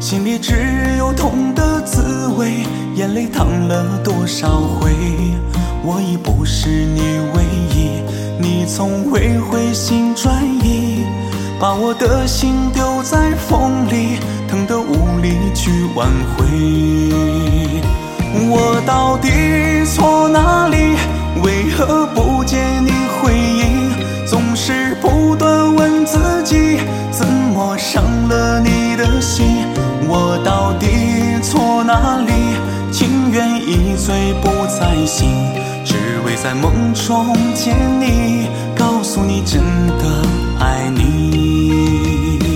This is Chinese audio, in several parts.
心里只有痛的滋味，眼泪淌了多少回，我已不是你唯一，你从未回心转意，把我的心丢在风里，疼得无力去挽回。我到底错哪里？为何不见你回应？总是不断问自己，怎么伤了你的心？我到底错哪里？情愿一醉不再醒，只为在梦中见你，告诉你真的爱你。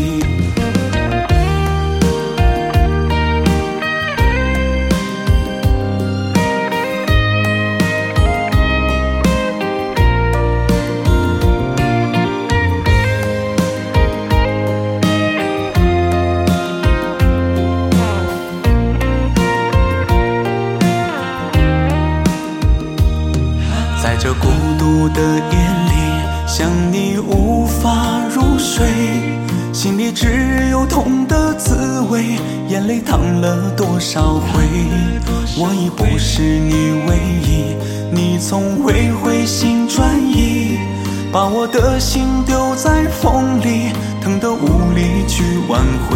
在这孤独的夜里，想你无法入睡，心里只有痛的滋味，眼泪淌了多少回，我已不是你唯一，你从未回心转意，把我的心丢在风里，疼得无力去挽回。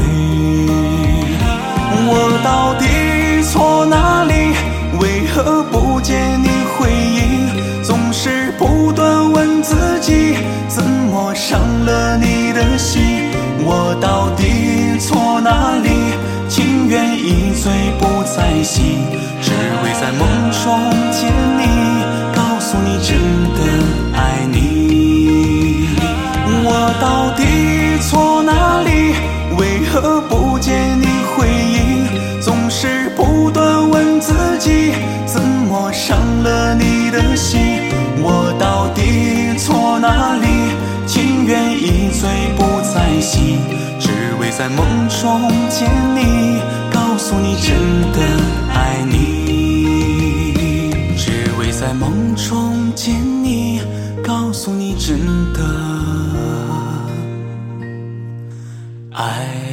我到底错哪里？为何不见你回应？总是不断问自己，怎么伤了你的心？我到底错哪里？情愿一醉不再醒，只为在梦中见你，告诉你真的爱你。我到底错哪里？为何不见你回应？总是不断问自己，怎么伤了你的心？我到底错哪里？情愿一醉不再醒，只为在梦中见你，告诉你真的爱你。只为在梦中见你，告诉你真的爱